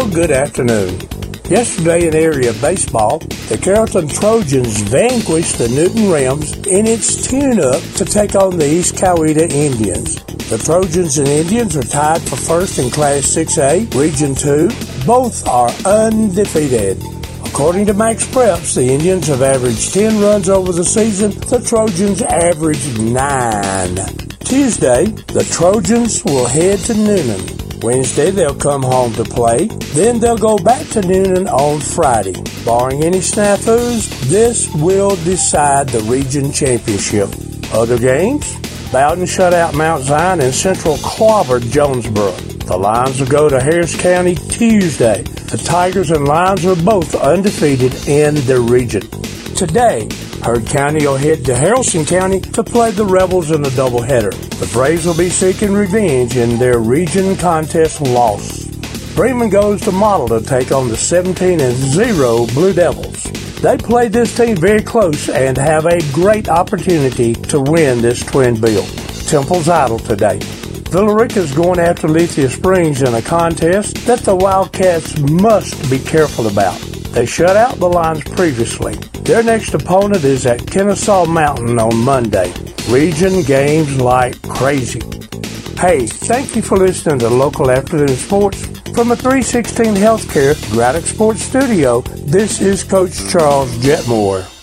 Well, good afternoon. Yesterday in area baseball, the Carrollton Trojans vanquished the Newton Rams in its tune-up to take on the East Coweta Indians. The Trojans and Indians are tied for first in Class 6A, Region 2. Both are undefeated. According to Max Preps, the Indians have averaged 10 runs over the season. The Trojans averaged 9. Tuesday, the Trojans will head to Newnan. Wednesday, they'll come home to play. Then they'll go back to Newnan on Friday. Barring any snafus, this will decide the region championship. Other games? Bowden shut out Mount Zion and Central clobbered Jonesboro. The Lions will go to Harris County Tuesday. The Tigers and Lions are both undefeated in their region. Today, Heard County will head to Haralson County to play the Rebels in a doubleheader. The Braves will be seeking revenge in their region contest loss. Bremen goes to Model to take on the 17-0 Blue Devils. They played this team very close and have a great opportunity to win this twin bill. Temple's idle today. Villarica is going after Lithia Springs in a contest that the Wildcats must be careful about. They shut out the Lions previously. Their next opponent is at Kennesaw Mountain on Monday. Region games like crazy. Hey, thank you for listening to Local Afternoon Sports. From a 316 Healthcare Braddock Sports Studio, this is Coach Charles Jetmore.